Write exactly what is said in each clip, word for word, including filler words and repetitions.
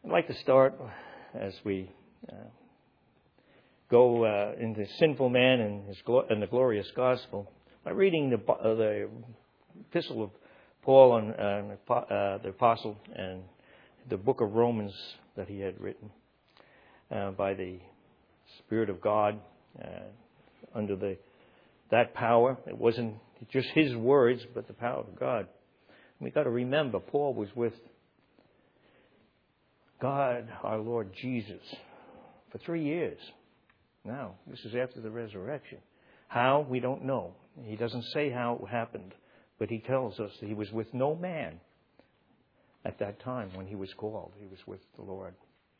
I'd like to start as we uh, go uh, into sinful man and, his glo- and the glorious gospel by reading the, uh, the epistle of Paul and uh, uh, the apostle and the book of Romans that he had written uh, by the Spirit of God uh, under the that power. It wasn't just his words, but the power of God. We've got to remember Paul was with God, our Lord Jesus, for three years. Now, this is after the resurrection. How? We don't know. He doesn't say how it happened, but he tells us that he was with no man at that time when he was called. He was with the Lord.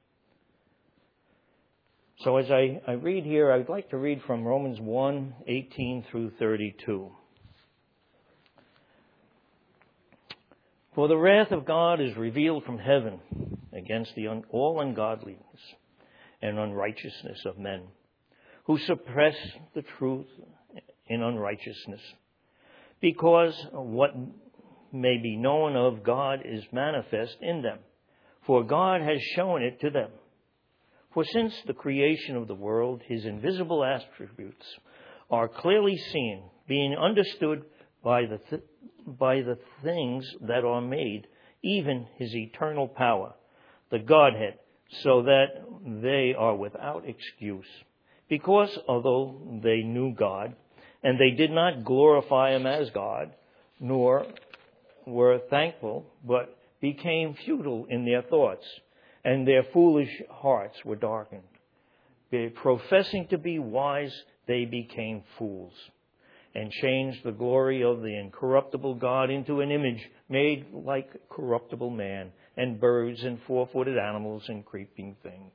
So as I, I read here, I'd like to read from Romans one, eighteen through thirty-two. For the wrath of God is revealed from heaven against the un- all ungodliness and unrighteousness of men, who suppress the truth in unrighteousness, because what may be known of God is manifest in them, for God has shown it to them. For since the creation of the world, his invisible attributes are clearly seen, being understood by the th- by the things that are made, even his eternal power, the Godhead, so that they are without excuse. Because although they knew God, and they did not glorify him as God, nor were thankful, but became futile in their thoughts, and their foolish hearts were darkened. They, professing to be wise, they became fools, and changed the glory of the incorruptible God into an image made like corruptible man, and birds, and four-footed animals, and creeping things.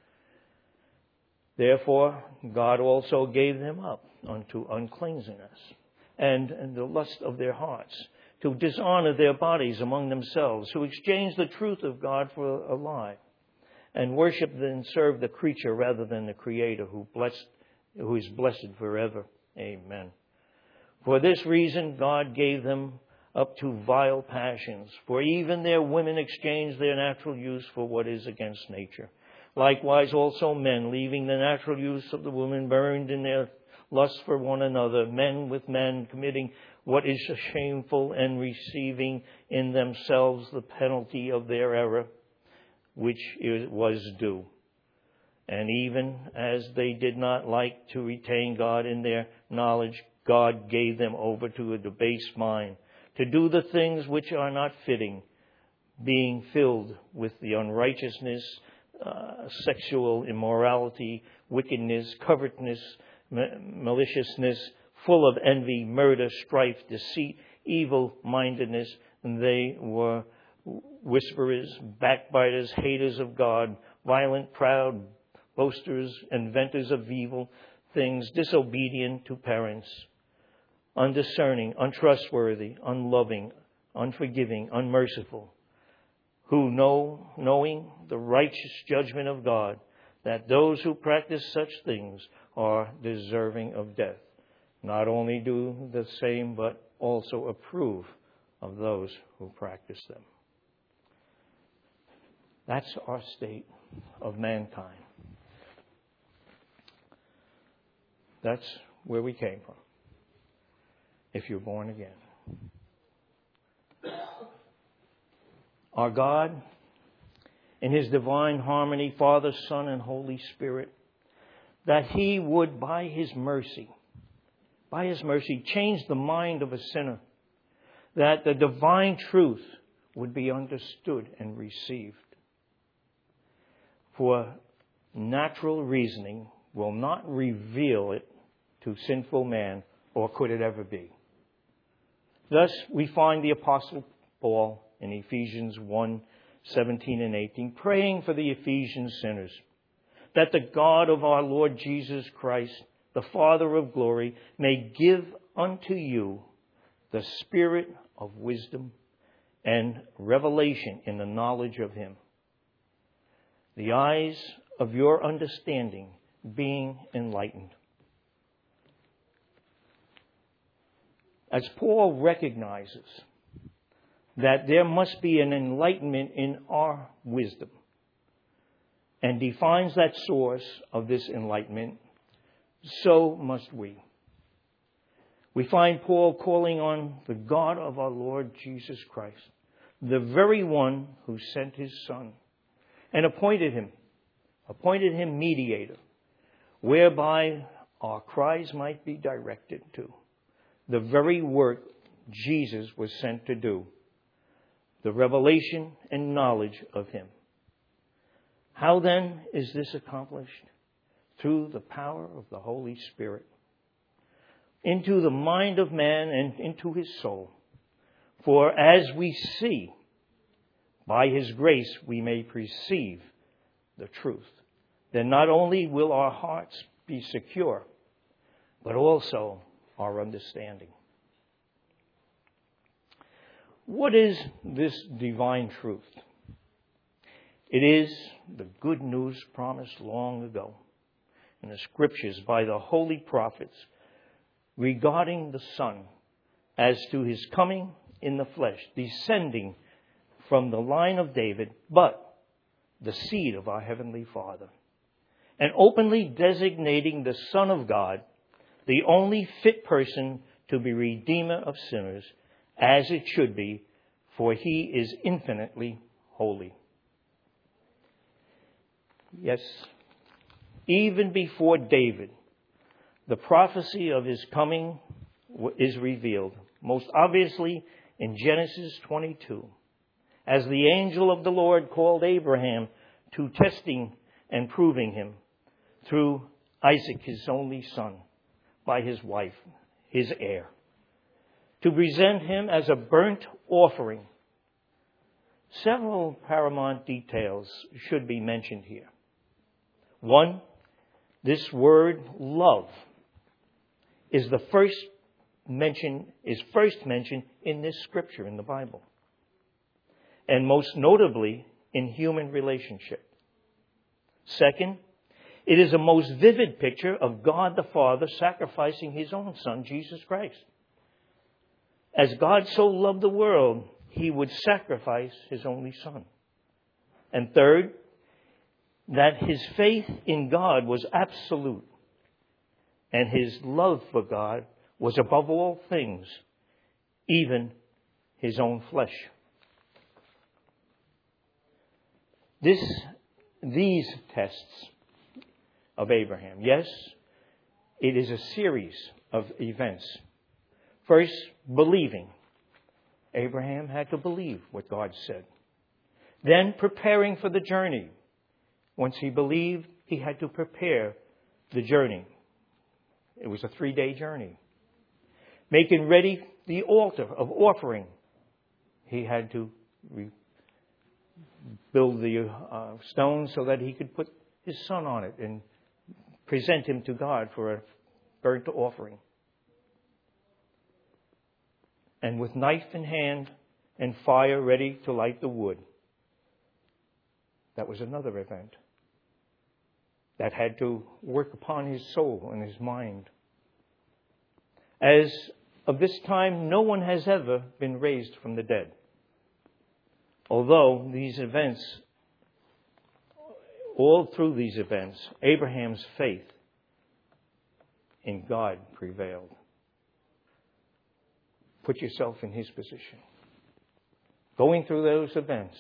Therefore, God also gave them up unto uncleanness, and, and the lust of their hearts, to dishonor their bodies among themselves, who exchanged the truth of God for a lie, and worshiped and served the creature rather than the Creator, who blessed, who is blessed forever. Amen. For this reason, God gave them up to vile passions, for even their women exchanged their natural use for what is against nature. Likewise also men, leaving the natural use of the woman, burned in their lust for one another, men with men, committing what is shameful, and receiving in themselves the penalty of their error, which was due. And even as they did not like to retain God in their knowledge, God gave them over to a debased mind, to do the things which are not fitting, being filled with the unrighteousness, uh, sexual immorality, wickedness, covetousness, maliciousness, full of envy, murder, strife, deceit, evil-mindedness. And they were whisperers, backbiters, haters of God, violent, proud, boasters, inventors of evil things, disobedient to parents, undiscerning, untrustworthy, unloving, unforgiving, unmerciful, who know, knowing the righteous judgment of God, that those who practice such things are deserving of death. Not only do the same, but also approve of those who practice them. That's our state of mankind. That's where we came from, if you're born again. Our God, in his divine harmony, Father, Son, and Holy Spirit, that he would, by his mercy, by his mercy, change the mind of a sinner, that the divine truth would be understood and received. For natural reasoning will not reveal it to sinful man, or could it ever be. Thus, we find the Apostle Paul in Ephesians one, seventeen and eighteen, praying for the Ephesian sinners, that the God of our Lord Jesus Christ, the Father of glory, may give unto you the spirit of wisdom and revelation in the knowledge of him, the eyes of your understanding being enlightened. As Paul recognizes that there must be an enlightenment in our wisdom, and defines that source of this enlightenment, so must we. We find Paul calling on the God of our Lord Jesus Christ, the very one who sent his Son and appointed him, appointed him mediator, whereby our cries might be directed to the very work Jesus was sent to do, the revelation and knowledge of him. How then is this accomplished? Through the power of the Holy Spirit, into the mind of man and into his soul. For as we see, by his grace we may perceive the truth. Then not only will our hearts be secure, but also our understanding. What is this divine truth? It is the good news promised long ago in the Scriptures by the holy prophets regarding the Son as to his coming in the flesh, descending from the line of David, but the seed of our Heavenly Father, and openly designating the Son of God, the only fit person to be Redeemer of sinners, as it should be, for he is infinitely holy. Yes, even before David, the prophecy of his coming is revealed, most obviously in Genesis twenty-two, as the angel of the Lord called Abraham to testing and proving him through Isaac, his only son, by his wife, his heir, to present him as a burnt offering. Several paramount details should be mentioned here. One, this word love is the first mention, is first mentioned in this scripture in the Bible. And most notably in human relationship. Second, it is a most vivid picture of God the Father sacrificing his own Son, Jesus Christ. As God so loved the world, he would sacrifice his only Son. And third, that his faith in God was absolute, and his love for God was above all things, even his own flesh. This, these tests of Abraham, yes, it is a series of events. First, believing. Abraham had to believe what God said. Then preparing for the journey. Once he believed, he had to prepare the journey. It was a three-day journey. Making ready the altar of offering. He had to re- build the uh, stones so that he could put his son on it and present him to God for a burnt offering. And with knife in hand and fire ready to light the wood. That was another event that had to work upon his soul and his mind. As of this time, no one has ever been raised from the dead. Although these events, all through these events, Abraham's faith in God prevailed. Put yourself in his position. Going through those events,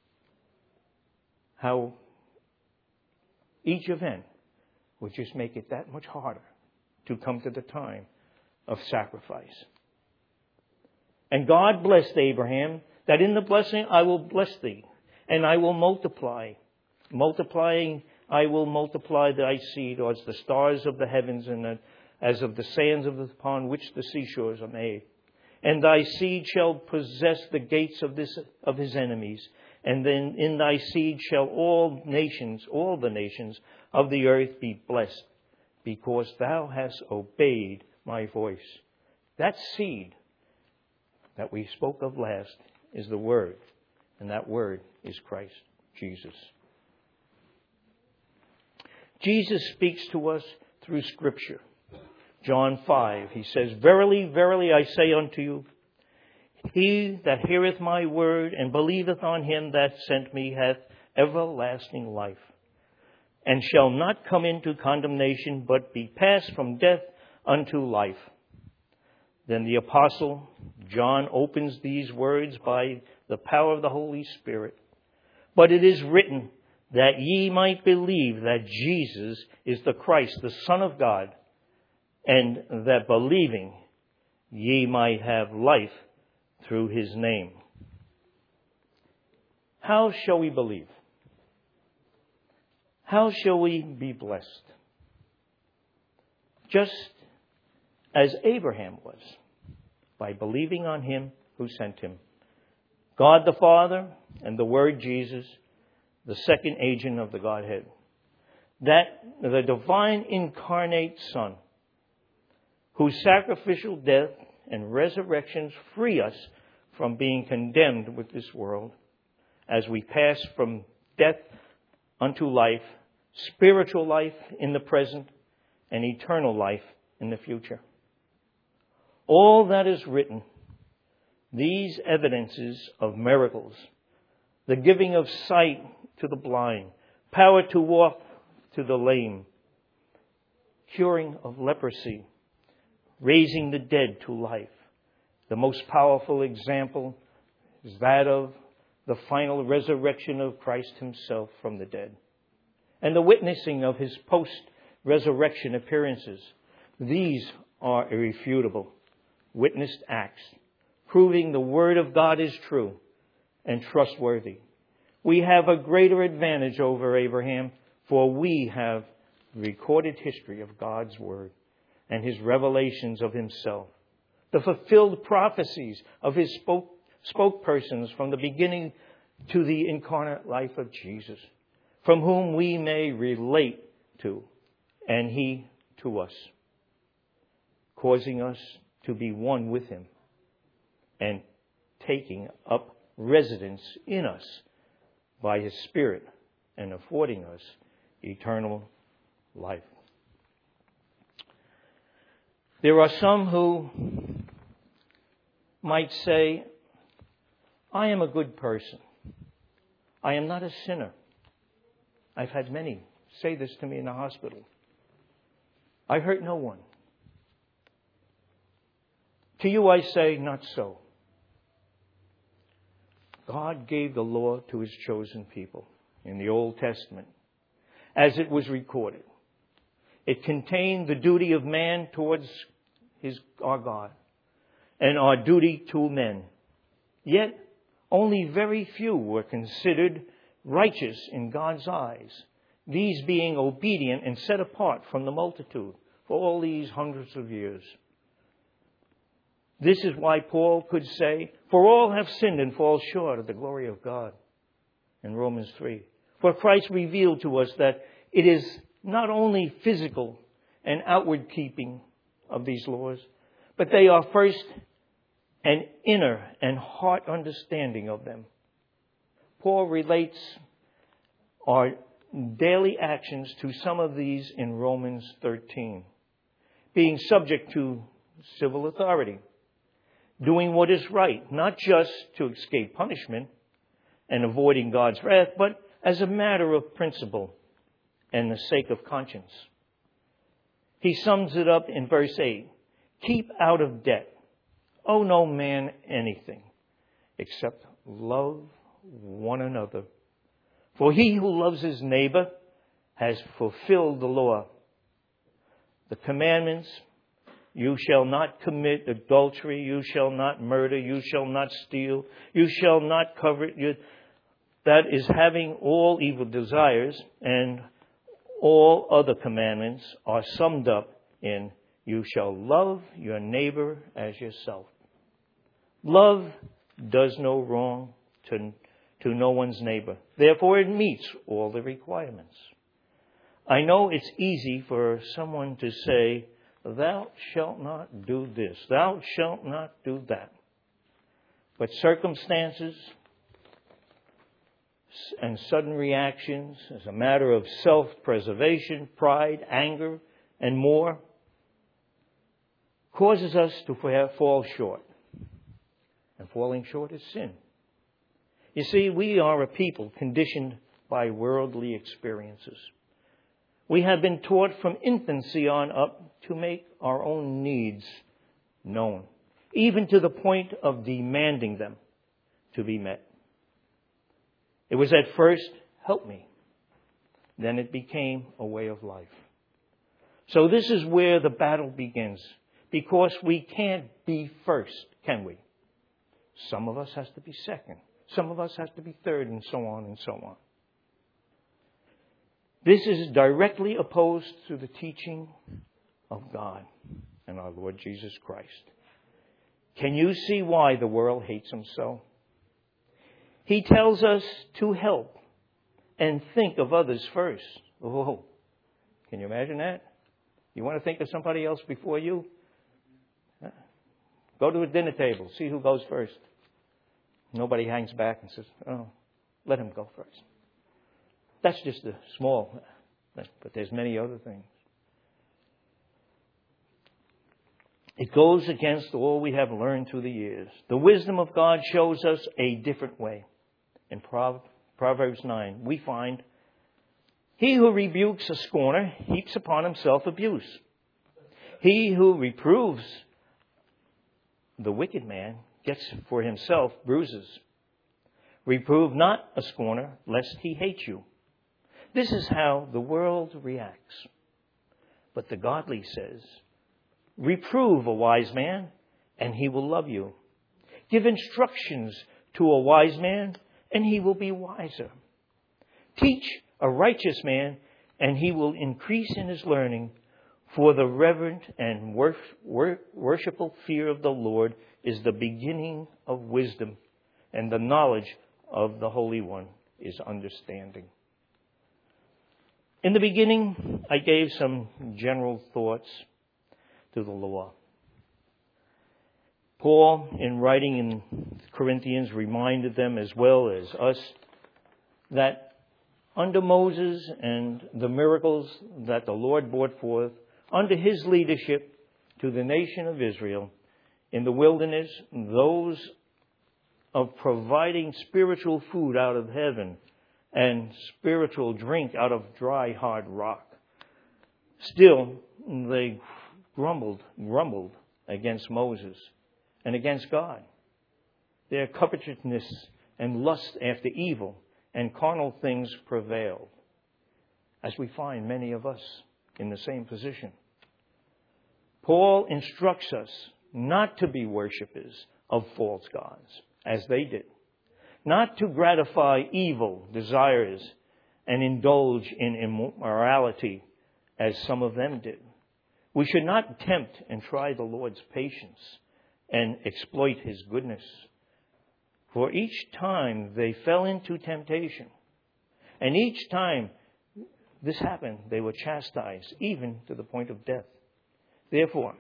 how each event would just make it that much harder to come to the time of sacrifice. And God blessed Abraham that in the blessing I will bless thee, and I will multiply. Multiplying, I will multiply thy seed as the stars of the heavens and as of the sands of the, upon which the seashores are made. And thy seed shall possess the gates of this of his enemies. And then in thy seed shall all nations, all the nations of the earth be blessed, because thou hast obeyed my voice. That seed that we spoke of last is the Word, and that Word is Christ Jesus. Jesus speaks to us through Scripture. John five, he says, Verily, verily, I say unto you, he that heareth my word and believeth on him that sent me hath everlasting life, and shall not come into condemnation, but be passed from death unto life. Then the apostle John opens these words by the power of the Holy Spirit. But it is written that ye might believe that Jesus is the Christ, the Son of God, and that believing ye might have life through his name. How shall we believe? How shall we be blessed? Just as Abraham was, by believing on him who sent him. God the Father and the Word Jesus, the second agent of the Godhead. That the divine incarnate Son, whose sacrificial death and resurrections free us from being condemned with this world, as we pass from death unto life, spiritual life in the present, and eternal life in the future. All that is written, these evidences of miracles, the giving of sight to the blind, power to walk to the lame, curing of leprosy, raising the dead to life. The most powerful example is that of the final resurrection of Christ himself from the dead, and the witnessing of his post-resurrection appearances. These are irrefutable witnessed acts, proving the Word of God is true and trustworthy. We have a greater advantage over Abraham, for we have recorded history of God's Word and his revelations of himself, the fulfilled prophecies of his spoke, spokespersons from the beginning to the incarnate life of Jesus, from whom we may relate to, and he to us, causing us to be one with him and taking up residence in us by his Spirit and affording us eternal life. There are some who might say, I am a good person. I am not a sinner. I've had many say this to me in the hospital. I hurt no one. To you I say, not so. God gave the law to his chosen people in the Old Testament, as it was recorded. It contained the duty of man towards his, our God, and our duty to men. Yet, only very few were considered righteous in God's eyes, these being obedient and set apart from the multitude for all these hundreds of years. This is why Paul could say, for all have sinned and fall short of the glory of God, in Romans three. For Christ revealed to us that it is not only physical and outward keeping of these laws, but they are first an inner and heart understanding of them. Paul relates our daily actions to some of these in Romans thirteen. Being subject to civil authority, doing what is right, not just to escape punishment and avoiding God's wrath, but as a matter of principle and the sake of conscience. He sums it up in verse eight. Keep out of debt. Owe no man anything except love one another. For he who loves his neighbor has fulfilled the law. The commandments: you shall not commit adultery, you shall not murder, you shall not steal, you shall not covet. That is having all evil desires, and all other commandments are summed up in you shall love your neighbor as yourself. Love does no wrong to, to no one's neighbor. Therefore, it meets all the requirements. I know it's easy for someone to say, thou shalt not do this, thou shalt not do that. But circumstances and sudden reactions, as a matter of self-preservation, pride, anger, and more, causes us to fall short. And falling short is sin. You see, we are a people conditioned by worldly experiences. We have been taught from infancy on up to make our own needs known, even to the point of demanding them to be met. It was at first, help me. Then it became a way of life. So this is where the battle begins, because we can't be first, can we? Some of us has to be second. Some of us has to be third, and so on and so on. This is directly opposed to the teaching of God and our Lord Jesus Christ. Can you see why the world hates him so? He tells us to help and think of others first. Oh, can you imagine that? You want to think of somebody else before you? Go to a dinner table. See who goes first. Nobody hangs back and says, oh, let him go first. That's just a small, but there's many other things. It goes against all we have learned through the years. The wisdom of God shows us a different way. In Proverbs nine, we find, he who rebukes a scorner heaps upon himself abuse. He who reproves the wicked man gets for himself bruises. Reprove not a scorner, lest he hate you. This is how the world reacts. But the godly says, reprove a wise man, and he will love you. Give instructions to a wise man, and he will be wiser. Teach a righteous man, and he will increase in his learning. For the reverent and worshipful fear of the Lord is the beginning of wisdom, and the knowledge of the Holy One is understanding. In the beginning, I gave some general thoughts to the law. Paul, in writing in Corinthians, reminded them as well as us that under Moses and the miracles that the Lord brought forth, under his leadership to the nation of Israel in the wilderness, those of providing spiritual food out of heaven and spiritual drink out of dry, hard rock. Still, they grumbled, grumbled against Moses and against God. Their covetousness and lust after evil and carnal things prevailed, as we find many of us in the same position. Paul instructs us not to be worshippers of false gods, as they did. Not to gratify evil desires and indulge in immorality, as some of them did. We should not tempt and try the Lord's patience and exploit his goodness. For each time they fell into temptation, and each time this happened, they were chastised, even to the point of death. Therefore,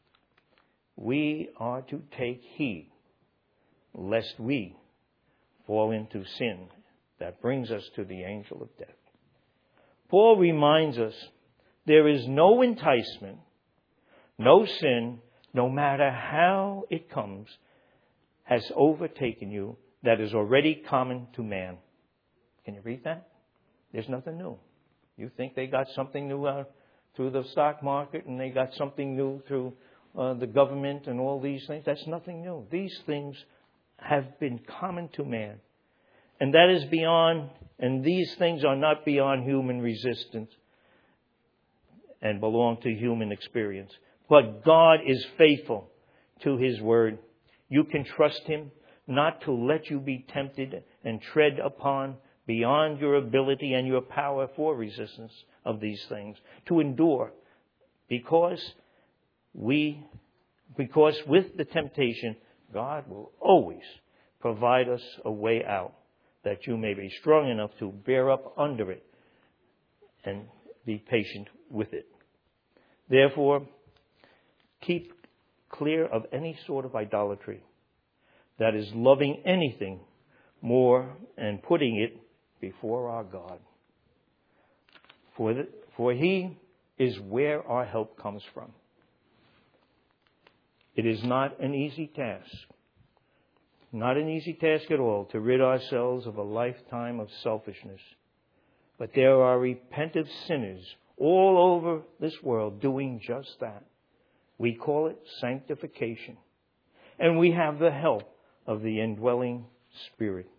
we are to take heed, lest we fall into sin that brings us to the angel of death. Paul reminds us there is no enticement, no sin, no matter how it comes, has overtaken you that is already common to man. Can you read that? There's nothing new. You think they got something new out through the stock market and they got something new through uh, the government and all these things? That's nothing new. These things have been common to man. And that is beyond, and these things are not beyond human resistance and belong to human experience. But God is faithful to his word. You can trust him not to let you be tempted and tread upon beyond your ability and your power for resistance of these things, to endure, because we, because with the temptation, God will always provide us a way out, that you may be strong enough to bear up under it and be patient with it. Therefore, keep clear of any sort of idolatry, that is loving anything more and putting it before our God. For, the, for he is where our help comes from. It is not an easy task, not an easy task at all, to rid ourselves of a lifetime of selfishness. But there are repentant sinners all over this world doing just that. We call it sanctification. And we have the help of the indwelling Spirit.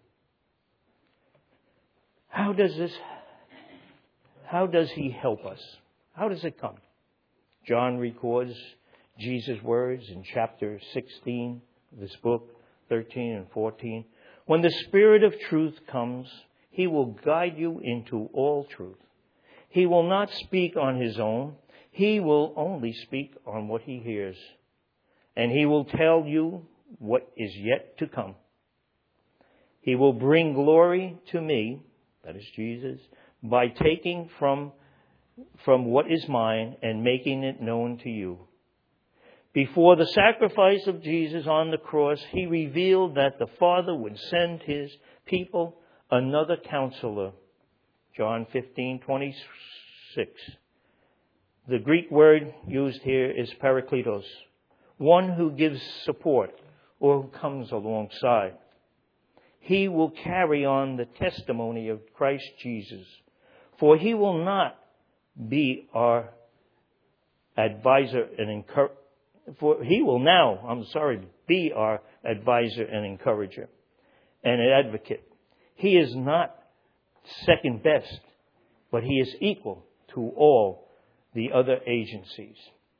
How does this, how does He help us? How does it come? John records Jesus' words in chapter sixteen of this book, thirteen and fourteen. When the Spirit of truth comes, He will guide you into all truth. He will not speak on His own. He will only speak on what He hears. And He will tell you what is yet to come. He will bring glory to me, that is Jesus, by taking from, from what is mine and making it known to you. Before the sacrifice of Jesus on the cross, He revealed that the Father would send His people another counselor. John fifteen twenty-six. The Greek word used here is parakletos, one who gives support or who comes alongside. He will carry on the testimony of Christ Jesus, for He will not be our advisor and encourager. For He will now, I'm sorry, be our advisor and encourager and an advocate. He is not second best, but He is equal to all the other agencies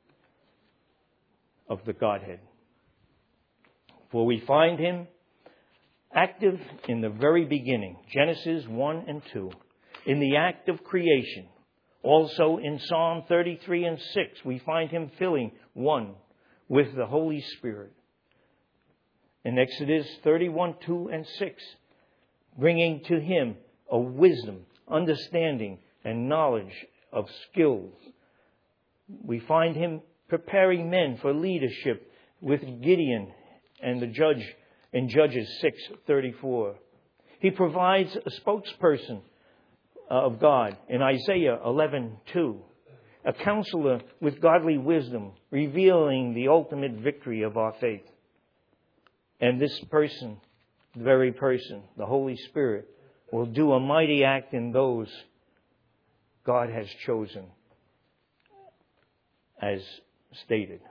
of the Godhead. For we find Him active in the very beginning, Genesis one and two, in the act of creation. Also in Psalm thirty-three and six, we find Him filling one with the Holy Spirit. In Exodus thirty-one, two and six, bringing to Him a wisdom, understanding, and knowledge of skills. We find Him preparing men for leadership with Gideon and the judge in Judges six thirty-four. He provides a spokesperson of God in Isaiah eleven two. A counselor with godly wisdom, revealing the ultimate victory of our faith. And this person, the very person, the Holy Spirit, will do a mighty act in those God has chosen, as stated.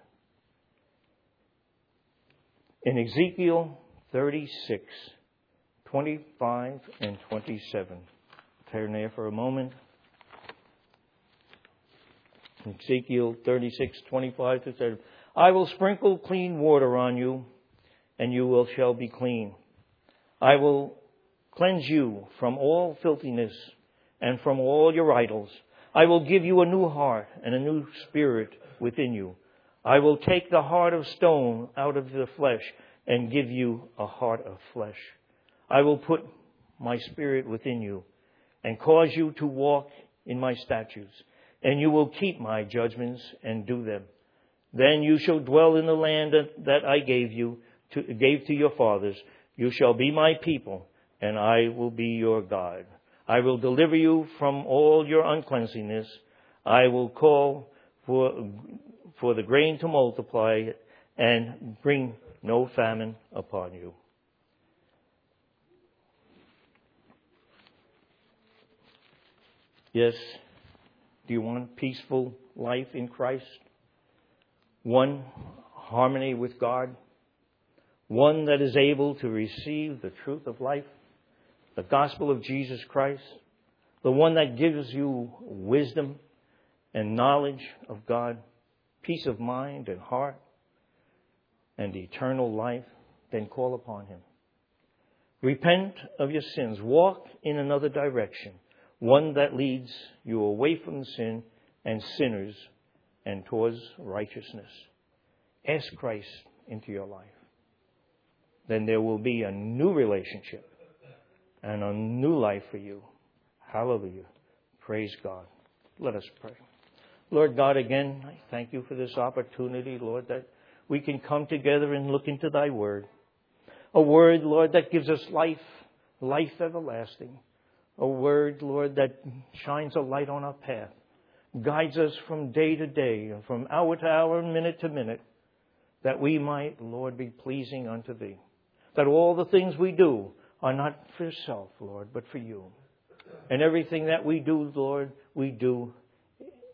In Ezekiel thirty-six, twenty-five and twenty-seven. Turn there for a moment. Ezekiel thirty-six, twenty-five to thirty. I will sprinkle clean water on you, and you will shall be clean. I will cleanse you from all filthiness and from all your idols. I will give you a new heart and a new spirit within you. I will take the heart of stone out of the flesh and give you a heart of flesh. I will put my spirit within you and cause you to walk in my statutes. And you will keep my judgments and do them. Then you shall dwell in the land that I gave you, to, gave to your fathers. You shall be my people, and I will be your God. I will deliver you from all your uncleanness. I will call for, for the grain to multiply and bring no famine upon you. Yes. Do you want peaceful life in Christ? One, harmony with God. One that is able to receive the truth of life, the gospel of Jesus Christ. The one that gives you wisdom and knowledge of God, peace of mind and heart, and eternal life. Then call upon Him. Repent of your sins. Walk in another direction. One that leads you away from sin and sinners and towards righteousness. Ask Christ into your life. Then there will be a new relationship and a new life for you. Hallelujah. Praise God. Let us pray. Lord God, again, I thank you for this opportunity, Lord, that we can come together and look into Thy Word. A Word, Lord, that gives us life, life everlasting. A Word, Lord, that shines a light on our path, guides us from day to day, and from hour to hour, minute to minute, that we might, Lord, be pleasing unto Thee. That all the things we do are not for self, Lord, but for You. And everything that we do, Lord, we do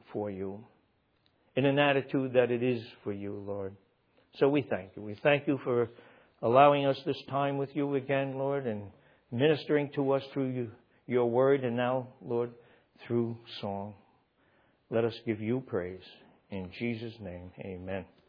for you, in an attitude that it is for you, Lord. So we thank you. We thank you for allowing us this time with you again, Lord, and ministering to us through you, your word, and now, Lord, through song. Let us give you praise. In Jesus' name, amen.